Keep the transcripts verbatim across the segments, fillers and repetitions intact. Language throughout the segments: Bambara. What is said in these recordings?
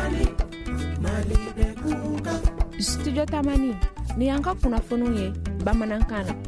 Studio Tamani ni yanka kunnafoniw ye bamanankan na.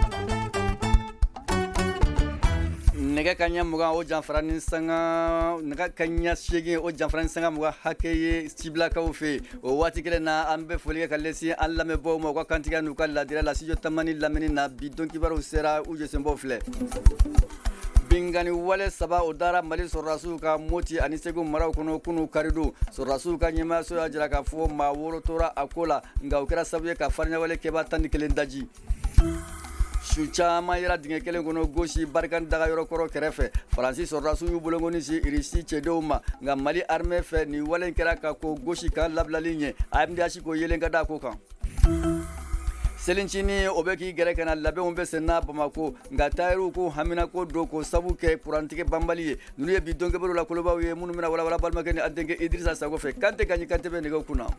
nɛgɛ kaɲɛ mugan o janfara ni sanga nɛgɛ kaɲɛ seegin o janfara ni sanga mugan hakɛ ye cibilakaw fɛ o waati kelen na an bɛ foli kɛ ka lɛsin an lamɛnbaaw ma u ka kantigɛ n'u ka ladira la studio Tamani lamɛnni na bi don kibaruw sera u jɛsenbaw filɛ. Bingani wale saba o dara Mali sɔrɔdasiw ka Moti ani Segu maraw kɔnɔ kunu karido sɔrɔdasiw ka ɲɛmaayaso y'a jira k'a fɔ maa wɔɔrɔ tora a ko la nka o kɛra sababu ye ka fariɲawale kɛbaa tan ni kelen daji. Su caman yera dingɛ kelen kɔnɔ gosi barikani daga yɔrɔ kɔrɔ kɛrɛfɛ Faransi sɔrɔdasiw y'u bolongoni si Irisi cɛdenw ma nka Mali armée fɛ nin wale in kɛra ka ko gosi kan labilali ɲɛ A M D H ko yelen ka da ko kan. Selincini o bɛ k'i gɛrɛ ka na labɛnw bɛ senna Bamako nka taayiriw ko hamina ko don ko sabu kɛ kurantigɛ banbali ye ninnu ye bi donkɛbɛrɛw la kolobaw ye minnu bɛna walawala balimakɛ ni a denkɛ Idrissa Sago fɛ Kante Kaɲi Kante bɛ nɛgɛw kunna.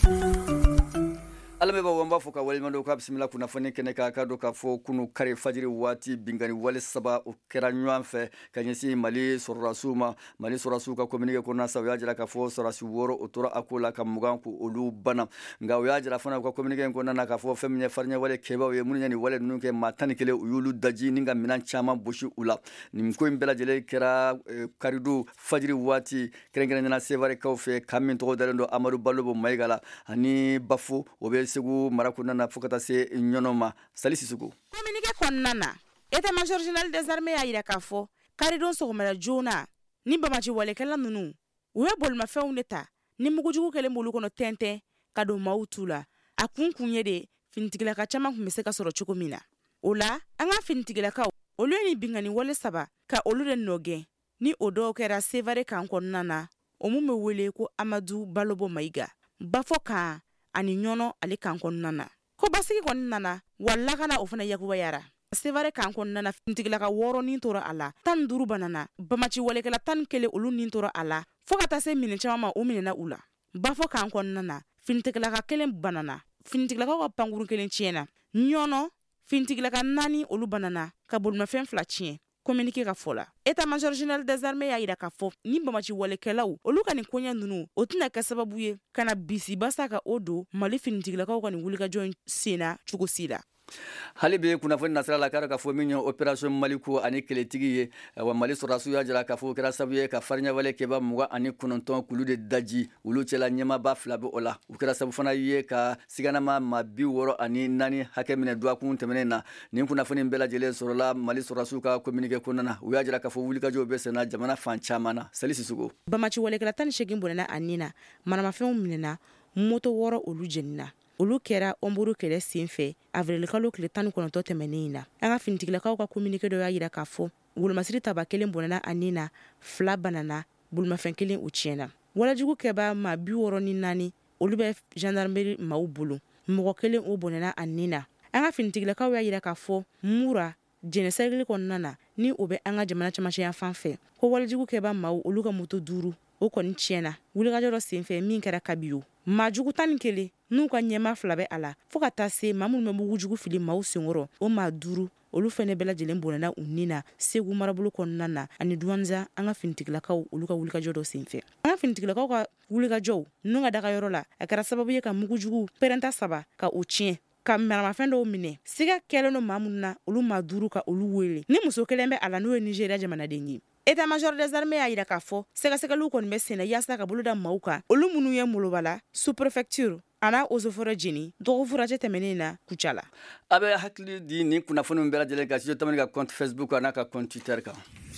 Alamɛbaaw an b'a fɔ ka waleɲumandɔn k'a bisimila kunnafoni kɛnɛ kan k'a dɔn k'a fɔ kunu kari fajiri waati bingani wale saba o kɛra ɲɔgɔn fɛ ka ɲɛsin Mali sɔrɔdasiw ma Mali sɔrɔdasiw ka communiqué kɔnɔna sa u y'a jira k'a fɔ sɔrɔdasi wɔɔrɔ o tora a ko la ka mugan ko olu bana nka u y'a jira fana u ka communiqué kɔnɔna na k'a fɔ fɛn min ye fariɲawale kɛbaaw ye minnu ye nin wale ninnu kɛ maa tan ni kelen u y'olu daji ni ka minɛn caman bosi u la nin ko in bɛɛ lajɛlen kɛra karido fajiri waati kɛrɛnkɛrɛnnena Sevarekaw fɛ kan min tɔgɔ dalen don Amadu Balobo Mayiga la ani Bafo o bɛ Segu mara kɔnɔna na fo ka taa se ɲɔnɔ ma Sali Sisugu. Communiqué kɔnɔna na état-major général des armées y'a jira k'a fɔ karidon sɔgɔmada joona ni bamaci walekɛla ninnu u ye bolimafɛnw de ta ni mugujugu kɛlen b'olu kɔnɔ tɛntɛn ka don maaw tu la a kun kun ye de finitigilaka caman kun bɛ se ka sɔrɔ cogo min na o la an ka finitigilakaw olu ye ni bingani wale saba ka olu de nɔgɛn ni o dɔw kɛra Sevare kan kɔnɔna na o mun bɛ wele ko Amadu Balobo Mayiga Bafo kan ani ɲɔnɔ ale kan kɔnɔna na ko basigi kɔnɔna na walla kana o fana yakubayara Sevare kan kɔnɔna na finitigilaka wɔɔrɔ nin tora a la tan ni duuru banana bamaci walekɛla tan ni kelen olu nin tora a la fo ka taa se minɛ caman ma o minɛna u la Bafo kan kɔnɔna na finitigilaka kelen banana finitigilakaw ka pankuru kelen tiɲɛna ɲɔnɔ finitigilaka naani olu banana ka bolimafɛn fila tiɲɛ communiqué ka fɔ la état-major général des armées y'a jira k'a fɔ ni bamaci walekɛlaw olu ka nin koɲɛ ninnu o tɛna kɛ sababu ye ka na bisi basa ka o don Mali finitigilakaw ka nin wulikajɔ senna cogo si la. Hali bi kunnafoni nasira la k'a fɔ min ye opération Maliko ani kɛlɛtigi ye wa Mali sɔrɔdasiw y'a jira k'a fɔ kɛra sababu ye ka fariɲawale kɛbaa mugan ani kɔnɔntɔn k'olu de daji olu cɛla ɲɛmaaba fila bɛ o la u kɛra sababu fana ye ka siganama maa bi wɔɔrɔ ani naani hakɛ minɛ duwakun tɛmɛnen na nin kunnafoni bɛɛ lajɛlen sɔrɔla Mali sɔrɔdasiw ka communiqué kɔnɔna na u y'a jira k'a fɔ wulikajɔw bɛ senna jamana fan caman na Sali Sisugu. Bamaci walekɛla tan ni seegin bɔnɛna a nin na manamafɛnw minɛna moto wɔɔrɔ olu jenina olu kɛra Omburu kɛlɛ senfɛ avril kalo tile tan ni kɔnɔntɔn tɛmɛnen na an ka finitigilakaw ka communiqué dɔ y'a jira k'a fɔ wolomasiri taba kelen bɔnɛna a nin na fila banana bolimafɛn kelen u tiɲɛna walajugu kɛbaa maa bi wɔɔrɔ ni naani olu bɛ gendarmerie maaw bolo mɔgɔ kelen o bɔnɛna a nin na an ka finitigilakaw y'a jira k'a fɔ mura jɛnɛsɛgili kɔnɔna na ni o bɛ an ka jamana camancɛ fan fɛ ko walajugu kɛbaa maaw olu ka moto duuru o kɔni tiɲɛna wulikajɔ dɔ senfɛ min kɛra Kabiyo maa jugu tan ni kelen n'u ka ɲɛma fila bɛ a la fo ka taa se maa minnu bɛ mugujugu fili maaw senkɔrɔ o maa duuru olu fɛnɛ bɛɛ lajɛlen bɔnɛna u nin na Segu marabolo kɔnɔna na ani Duwanza an ka finitigilakaw olu ka wulikajɔ dɔ senfɛ an ka finitigilakaw ka wulikajɔw ninnu ka dagayɔrɔ la a kɛra sababu ye ka mugujugu pɛrɛnta saba ka o tiɲɛ ka maramafɛn dɔw minɛ siga kɛlen don maa minnu na olu maa duuru ka olu wele ni muso kelen bɛ a la n'o ye Nigeria jamanaden ye état-major des armées y'a jira k'a fɔ sɛgɛsɛgɛliw kɔni bɛ senna yaasa ka boloda maaw kan olu minnu ye Molobala sous-préfecture ana Ozoforo jeni dɔgɔ furacɛ tɛmɛnen na Kucala. A bɛ hakili di nin kunnafoniw bɛɛ lajɛlen ka studio Tamani ka compte Facebook n'a ka compte Twitter kan.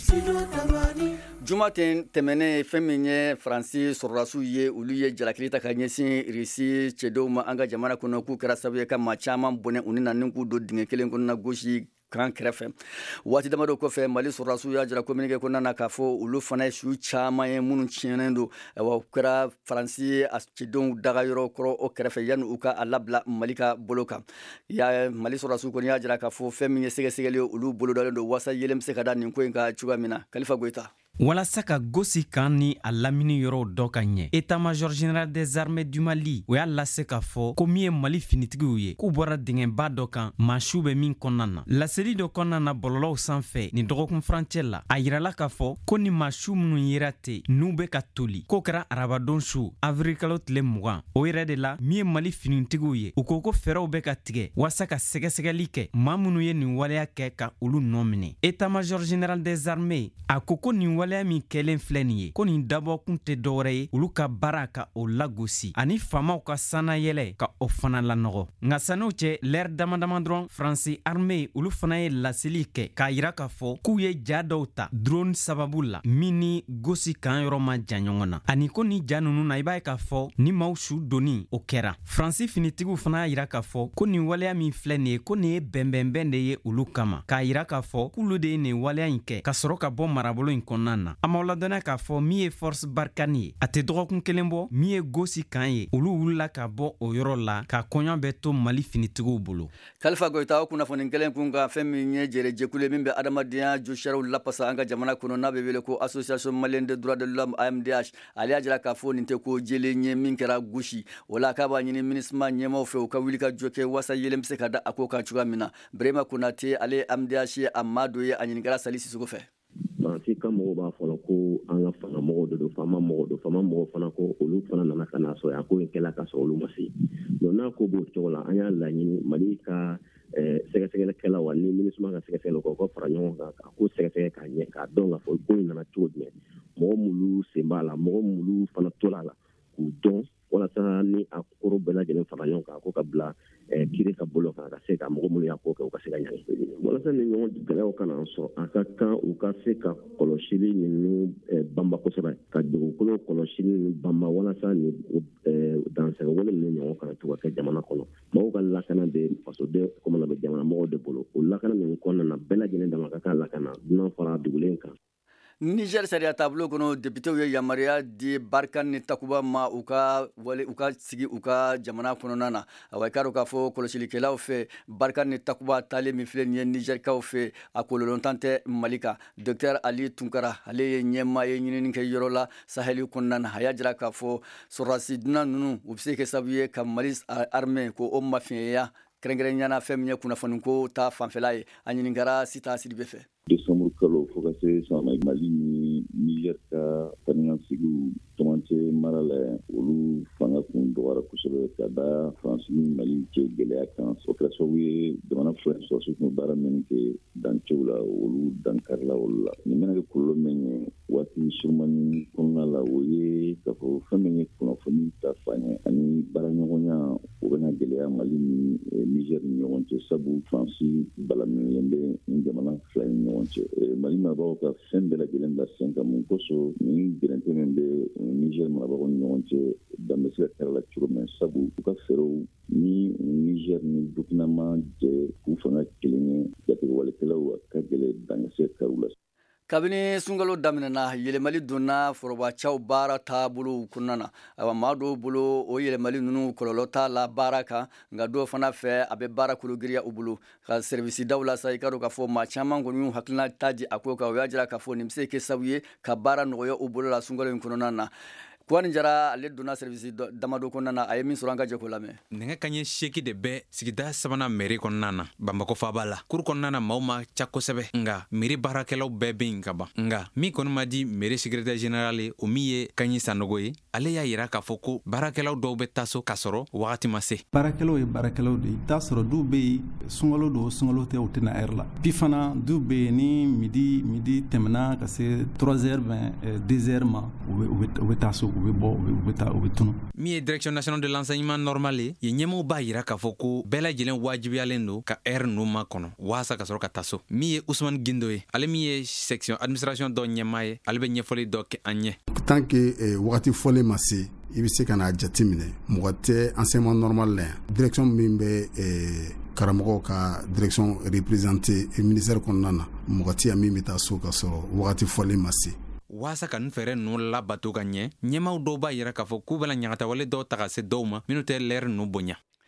Juma tɛmɛnen fɛn min ye Faransi sɔrɔdasiw ye olu ye jalakili ta ka ɲɛsin Irisi cɛdenw ma an ka jamana kɔnɔ k'u kɛra sababu ye ka maa caman bɔnɛ u ni na ni k'u don dingɛ kelen kɔnɔna gosi kan kɛrɛfɛ waati damadɔ kɔfɛ Mali sɔrɔdasiw y'a jira communiqué kɔnɔna na k'a fɔ olu fana ye su caman ye minnu tiɲɛnen don wa u kɛra Faransi a cɛdenw dagayɔrɔ kɔrɔ o kɛrɛfɛ yanni u ka a labila Mali ka bolo kan ya Mali sɔrɔdasiw kɔni y'a jira k'a fɔ fɛn min ye sɛgɛsɛgɛli ye olu bolodalen don waasa yelen bɛ se ka da nin ko in ka cogoya min na Kalifa Goyita. walasa ka gosi kan ni a lamini yɔrɔw dɔ ka ɲɛ état-major général des armées du Mali o y'a lase k'a fɔ ko min ye Mali finitigiw ye k'u bɔra dingɛnba dɔ kan maasiw bɛ min kɔnɔna na laseli dɔ kɔnɔna na bɔlɔlɔw sanfɛ ni dɔgɔkun furancɛ la a yirala k'a fɔ ko ni maasiw minnu yera ten n'u bɛ ka toli k'o kɛra arabadon su avril kalo tile mugan o yɛrɛ de la min ye Mali finitigiw ye u ko ko fɛɛrɛw bɛ ka tigɛ walasa ka sɛgɛsɛgɛli kɛ maa minnu ye nin waleya kɛ ka olu nɔ minɛ état-major général des armées a ko ko nin waleya min kɛlen filɛ nin ye ko nin dabɔ kun tɛ dɔwɛrɛ ye olu ka baara ka o lagosi ani faamaw ka sanayɛlɛ ka o fana lanɔgɔ nka san'o cɛ lɛr dama dama dɔrɔn faransi armée olu fana ye laseli kɛ k'a yira k'a fɔ k'u ye ja dɔw ta drone sababu la min ni gosi kan yɔrɔ ma jan ɲɔgɔn na ani ko ni ja nunu na i b'a ye k'a fɔ ni maaw su donni o kɛra faransi finitigiw fana y'a yira k'a fɔ ko nin waleya min filɛ nin ye ko nin ye bɛnbɛnbɛn de ye olu kama k'a yira k'a fɔ k'olu de ye nin waleya in kɛ ka sɔrɔ ka bɔ marabolo in kɔnɔna na a m'aw ladɔnniya k'a fɔ min ye force barkani ye a tɛ dɔgɔkun kelen bɔ min ye gosi kan ye olu wulila ka bɔ o yɔrɔ la ka kɔɲɔ bɛ to Mali finitigiw bolo Kalifa Goita o kunnafoni kelen kun ka fɛn min ye jɛrɛjɛkulu min bɛ adamadenya jɔsiraw lapasa an ka jamana kɔnɔ n'a bɛ wele ko association malienne des droits de l'homme A M D H ale y'a jira k'a fɔ nin tɛ ko jɛlen ye min kɛra gosi o la k'a b'a ɲini minisma ɲɛmaw fɛ u ka wuli ka jɔ kɛ wasa yelen bɛ se ka da a ko kan cogoya min na Brema Konate ale A M D H ye a maa dɔ ye a ɲininkala Sali Sisoko fɛ Fansi ka mɔgɔw b'a fɔlɔ ko an ka fanga mɔgɔw de don faama mɔgɔw don faama mɔgɔw fana ko olu fana nana ka na sɔrɔ a ko in kɛla ka sɔrɔ olu ma se donc n'a ko b'o cogo la an y'a laɲini Mali ka sɛgɛsɛgɛlikɛlaw wa ni minisma ka sɛgɛsɛgɛlaw ka ka fara ɲɔgɔn kan ka ko sɛgɛsɛgɛ k'a ɲɛ k'a dɔn k'a fɔ ko in nana cogo jumɛn mɔgɔ minnu sen b'a la mɔgɔ minnu fana tola la k'u dɔn walasa ni a koro bɛɛ lajɛlen fara ɲɔgɔn kan ko ka bila kiri ka bolo kan ka se ka mɔgɔ minnu y'a ko kɛ u ka se ka ɲagami walasa ni ɲɔgɔn gɛlɛyaw kana sɔrɔ a ka kan u ka se ka kɔlɔsili ninnu banba kosɛbɛ ka dugukolo kɔlɔsili ninnu banba walasa ni dansɛgɛwale ninnu ɲɔgɔn kana to ka kɛ jamana kɔnɔ mɔgɔw ka lakana de fasoden kɔmana bɛ jamana mɔgɔw de bolo o lakana ninnu kɔnɔna na bɛɛ lajɛlen dama ka kan lakana dunan fara dugulen kan Niger sariya taabolo kɔnɔ députéw ye yamaruya di Barkan ni Takuba ma u ka wale u ka sigi u ka jamana kɔnɔna na awa k'a dɔn k'a fɔ kɔlɔsilikɛlaw fɛ Barkan ni Takuba taalen min filɛ nin ye Nigerikaw fɛ a kɔlɔlɔntan tɛ Mali kan Docteur Ali Tunkara ale ye ɲɛmaa ye ɲinini kɛ yɔrɔ la Saheli kɔnɔna na a y'a jira k'a fɔ sɔrɔdasi dunan ninnu u bɛ se kɛ sababu ye ka Mali armée ko o mafiɲɛya kɛrɛnkɛrɛnɲana fɛn min ye kunnafoni ko ta fanfɛla ye a ɲininkara Sita Sidibe fɛ décembre kalo fo ka se san Mali ni Niger ka taniyansigiw camancɛ mara la olu fanga kun dɔgɔyara kosɛbɛ ka da Faransi ni Mali cɛ gɛlɛya kan o kɛra sababu ye jamana fila sɔrɔsi kun baara min kɛ dancɛw la olu dankarila olu la nin bɛna kɛ kɔlɔlɔ min ye waati surumani kɔnɔna la o ye k'a fɔ fɛn min ye kunnafoni ta fan ani baaraɲɔgɔnya o bɛna gɛlɛya Mali ni Niger ni ɲɔgɔn cɛ sabu Faransi balaminɛlen bɛ nin jamana fila ni ɲɔgɔn cɛ Mali marabagaw ka fɛn bɛɛ lajɛlen bila sen kan mun kosɔn nin gɛrɛntɛ min bɛ Niger marabagaw ni ɲɔgɔn cɛ dan bɛ se ka kɛra la cogo min sabu u ka fɛɛrɛw ni Niger ni Burkina ma jɛ k'u fanga kelen ye jatigɛwalekɛlaw ka gɛlɛ dan se kɛr'u la kabini sunkalo daminɛna yɛlɛmali donna forobacɛw baara taabolo kɔnɔna na awa maa dɔw bolo o yɛlɛmali ninnu kɔlɔlɔ t'a la baara kan nka dɔw fana fɛ a bɛ baara kologiriya u bolo ka service daw la sa i ka dɔn k'a fɔ maa caman kɔni y'u hakilina ta di a ko kan o y'a jira k'a fɔ nin bɛ se kɛ sababu ye ka baara nɔgɔya u bolo la sunkalo in kɔnɔna na Kuwani Jara ale donna service damado kɔnɔna na a ye min sɔrɔ an ka jɛ ko lamɛn nɛgɛ kaɲɛ seki de bɛ sigida sabanan mairie kɔnɔna na Bamako faaba la kuru kɔnɔna na maaw ma ca kosɛbɛ nga mairie baarakɛlaw bɛɛ bɛ yen ka ban nga min kɔni ma di mairie secrétaire général ye o min ye Kaɲi Sanogo ye ale y'a yira k'a fɔ ko baarakɛlaw dɔw bɛ taa so k'a sɔrɔ wagati ma se baarakɛlaw ye baarakɛlaw de i t'a sɔrɔ dɔw bɛ yen sunkalo don sunkalo tɛ u tɛna heure la bi fana dɔw bɛ yen ni midi midi tɛmɛna ka se trois heures vingt deux heures ma u bɛ taa so u bɛ bɔ u bɛ taa u bɛ tunu min ye direction nationale de l'enseignement normal ye yen ɲɛmɔgɔw b'a yira k'a fɔ ko bɛɛ lajɛlen wajibiyalen don ka heure ninnu ma kɔnɔ waasa ka sɔrɔ ka taa so min ye Ousmane Gindo ye ale min ye section administration dɔ ɲɛmaa ye ale bɛ ɲɛfɔli dɔ kɛ an ɲɛ tant que wagati fɔlen ma se i bɛ se ka n'a jate minɛ mɔgɔ tɛ enseignement normal la yan direction min bɛ karamɔgɔw ka direction représentée ministère kɔnɔna na mɔgɔ tɛ yan min bɛ taa so ka sɔrɔ wagati fɔlen ma se waasa ka nin fɛɛrɛ ninnu labato ka ɲɛ ɲɛmaw dɔw b'a yira k'a fɔ k'u bɛna ɲagatawale dɔw ta ka se dɔw ma minnu tɛ lɛri ninnu bonya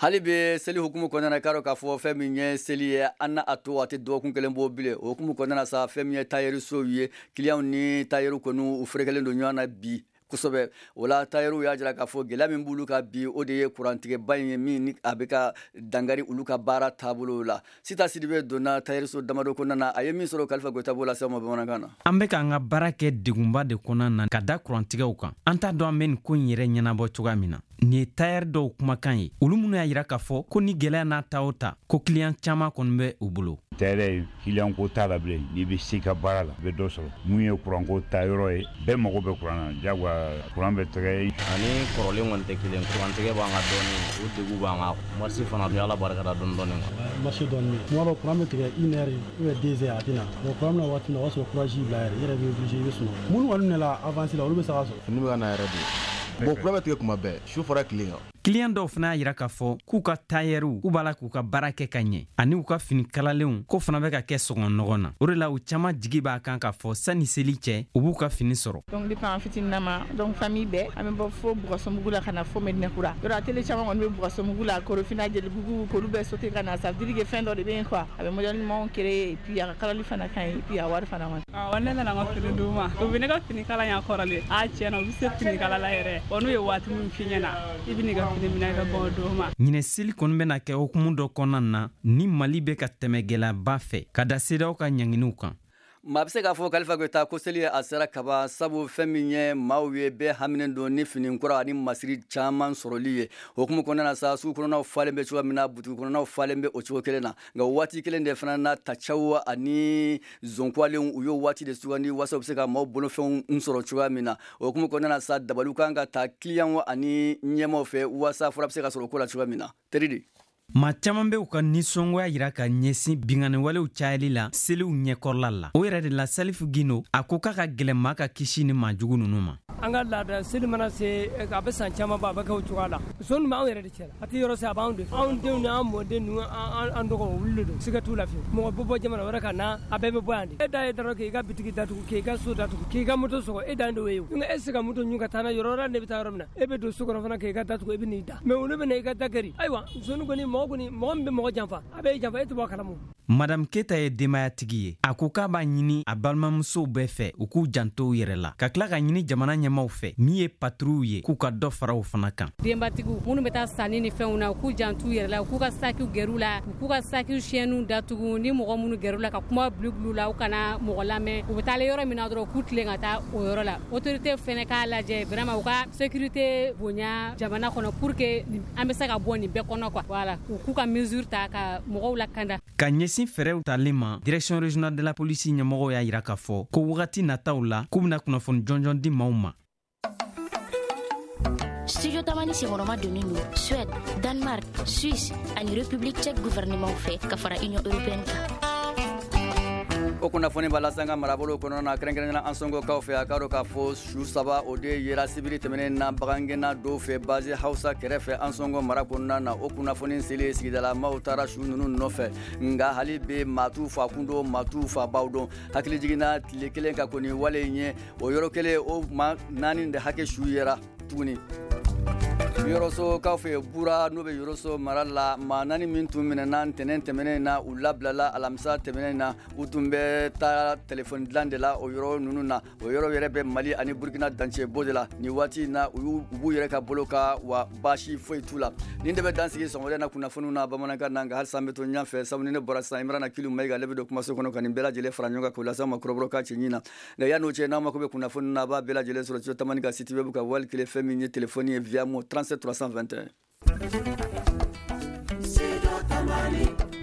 hali be seli hukumu kɔnɔna karo k'a fɔ fɛn min ye seli ye an na a to a tɛ dɔgɔkun kelen bɔ bilen o hukumu kɔnɔna sa fɛn min ye tayɛrisow ye kiliyanw ni tayɛriw kɔni u ferekelen don ɲɔgɔn na bi kosɛbɛ o la tayɛriw y'a jira k'a fɔ gɛlɛya min b'olu ka bi o de ye kurantigɛba in ye min ni a bɛ ka dangari olu ka baara taabolo la Sita Sidibe donna tayɛriso damadɔ kɔnɔna na a ye min sɔrɔ Kalifa Goyita b'o lase aw ma bamanankan na. An bɛ k'an ka baara kɛ degunba de kɔnɔna na ka da kurantigɛw kan an t'a dɔn an bɛ nin ko in yɛrɛ ɲɛnabɔ cogoya min na. Nin ye tayɛri dɔw kumakan ye olu minnu y'a yira k'a fɔ ko ni gɛlɛya n'a ta o ta ko kiliyan caman kɔni bɛ u bolo. Tayɛri kiliyan ko t'a la bilen n'i bɛ se ka baara la i bɛ dɔ sɔrɔ mun ye kuran ko ta yɔrɔ ye bɛɛ mago bɛ kuran na jagoya kuran bɛ tigɛ. Ani kɔrɔlen kɔni tɛ kelen kurantigɛ b'an ka dɔɔni o degun b'an kan marché fana bɛ Ala barikada dɔɔni dɔɔni. Marché dɔɔni tuma dɔ kuran bɛ tigɛ une heure ou bien deux heures a tɛ na bon kuran bɛna waati min na o b'a sɔrɔ courage bila yɛrɛ i yɛrɛ bɛ obligé i bɛ sunɔgɔ minnu kɔni nana avance la olu bɛ se ka sɔrɔ. Fini bɛ ka na yɛrɛ de bon kuran bɛ tigɛ kuma bɛɛ su fɔra tile kan. Kiliyan dɔw fana y'a yira k'a fɔ k'u ka tayɛriw k'u b'a la k'u ka baara kɛ ka ɲɛ ani u ka fini kalalenw ko fana bɛ ka kɛ sɔgɔn nɔgɔ na o de la u caman jigi b'a kan k'a fɔ sani seli cɛ u b'u ka fini sɔrɔ. Donc depuis an fitinin ma donc famille bɛɛ an bɛ bɔ fo Bugɔsɔmugu la ka na fo Medinakura yɔrɔ a télé caman kɔni bɛ Bugɔsɔmugu la Korofina Jelibugu k'olu bɛɛ sauter ka na ça veut dire que fɛn dɔ de bɛ yen quoi a bɛ modèle ɲumanw créer et puis a ka kalali fana ka ɲi et puis a wari fana man. Awɔ ne nana n ka fini d'u ma u bɛ ne ka fini kala yan kɔrɔlen a tiɲɛna u bɛ se fini kala la yɛrɛ bon n'u ye waati min f'i ɲɛna i bɛ n'i ka fini minɛ i ka bɔ ɲinɛ seli kɔni bɛna kɛ hukumu dɔ kɔnɔna na ni Mali bɛ ka tɛmɛ gɛlɛyaba fɛ ka da CEDEAO ka ɲanginiw kan. maa bɛ se k'a fɔ Kalifa Goyita ko seli a sera kaba sabu fɛn min ye maaw ye bɛɛ haminen don ni fini kura ani masiri caman sɔrɔli ye hukumu kɔnɔna na sa sugu kɔnɔnaw falen bɛ cogoya min na butigi kɔnɔnaw falen bɛ o cogo kelen na nka waati kelen de fana na tacaw ani zonkwalen u y'o waati de sugandi wasa u bɛ se ka maaw bolofɛnw sɔrɔ cogoya min na hukumu kɔnɔna na sa dabaliw kan ka ta kiliyanw ani ɲɛmaw fɛ wasa fura bɛ se ka sɔrɔ ko la cogoya min na teridi. Maa caman bɛ u ka nisɔngoya yira ka ɲɛsin binganiwalew cayali la seliw ɲɛkɔrɔla la o yɛrɛ de la Salifu Gindo a ko k'a ka gɛlɛn maa ka kisi ni maajugu ninnu ma. An ka laada seli mana se a bɛ san caman ba a bɛ kɛ o cogoya la muso ninnu b'anw yɛrɛ de cɛ la a tɛ yɔrɔ se a b'anw de anw denw ni an mɔden ninnu an dɔgɔ olu de don siga t'u la fiyewu mɔgɔ bɛ bɔ jamana wɛrɛ ka na a bɛɛ bɛ bɔ yan de e da ye dɔrɔn k'i ka bitigi datugu k'i ka so datugu k'i ka moto sɔgɔ e dan de o ye o nka e se ka moto ɲun ka taa na yɔrɔ wɛrɛ de bɛ taa yɔrɔ min na e bɛ don so kɔnɔ fana k'i ka datugu e bɛ n'i da mɛ olu bɛ na i ka da kɛri ayiwa muso kɔni mɔgɔ kɔni mɔgɔ min bɛ mɔgɔ janfa a bɛ janfa e tɛ bɔ a kalama. Madame Keita ye denbayatigi ye a ko k'a b'a ɲini a balimamusow bɛɛ fɛ u k'u janto u yɛrɛ la ka tila ka ɲini jamana ɲɛmaw fɛ min ye patrouille ye k'u ka dɔ fara u fana kan. Denbatigiw minnu bɛ taa sanni ni fɛnw na u k'u janto u yɛrɛ la u k'u ka sakiw gɛr'u la u k'u ka sakiw siɲɛniw datugu ni mɔgɔ minnu gɛr'u la ka kuma bulubulu la u kana mɔgɔ lamɛn u bɛ taa yɔrɔ min na dɔrɔn k'u tilen ka taa o yɔrɔ la autorité fɛnɛ k'a lajɛ vraiment u ka sécurité bonya jamana kɔnɔ pour que an bɛ se ka bɔ nin bɛɛ kɔnɔ quoi voilà u k'u ka mesure ta ka mɔgɔw lakanda. Ka ɲɛsin fɛrɛw tali ma direction régionale de la police ɲɛmɔgɔw y'a yira k'a fɔ ko wagati nataw la k'u bɛna kunnafoni jɔnjɔn di maaw ma. Studio Tamani senkɔrɔma donnen don Suède, Danemark, Suisse ani République tchèque gouvernement fɛ ka fara Union européenne kan. O kunnafoni b'a lase an ka marabolo kɔnɔna na kɛrɛnkɛrɛnnenya an sɔngɔkaw fɛ a k'a dɔn k'a fɔ su saba o de yera sibiri tɛmɛnen na bagangɛnna dɔw fɛ base hausa kɛrɛfɛ an sɔngɔ mara kɔnɔna na o kunnafoni selen sigidalamaw taara su ninnu nɔfɛ nka hali bɛ maa t'u fa kun dɔn maa t'u fa baw dɔn hakili jiginna tile kelen ka kɔni wale in ye o yɔrɔ kelen o maa naani de hakɛ su yera tuguni. Yɔrɔso kaw fɛ bura n'o bɛ yɔrɔso mara la maa naani min tun minɛna ntɛnɛn tɛmɛnen na u labilala alamisa tɛmɛnen na u tun bɛ taa telefɔni dilan de la o yɔrɔ ninnu na o yɔrɔ yɛrɛ bɛ Mali ani Burkina dancɛ bɔ de la nin waati in na u b'u yɛrɛ ka bolo kan wa baasi foyi t'u la nin de bɛ dansigi sɔn wɛrɛ na kunnafoniw na bamanankan na nka halisa an bɛ to ɲɔgɔn fɛ sabu ni ne bɔra sisan Imrana Kilu Mayiga ale bɛ don kumaso kɔnɔ ka nin bɛɛ lajɛlen fara ɲɔgɔn kan k'o lase an ma kɔrɔbɔrɔ ka cɛ ɲin na nka yan'o cɛ n'aw mako bɛ kunnafoni na a b'a bɛɛ lajɛlen sɔrɔ Studio Tamani ka site web kan wali kelen fɛn min ye telefɔni ye via mo trente-sept trois cent vingt et un.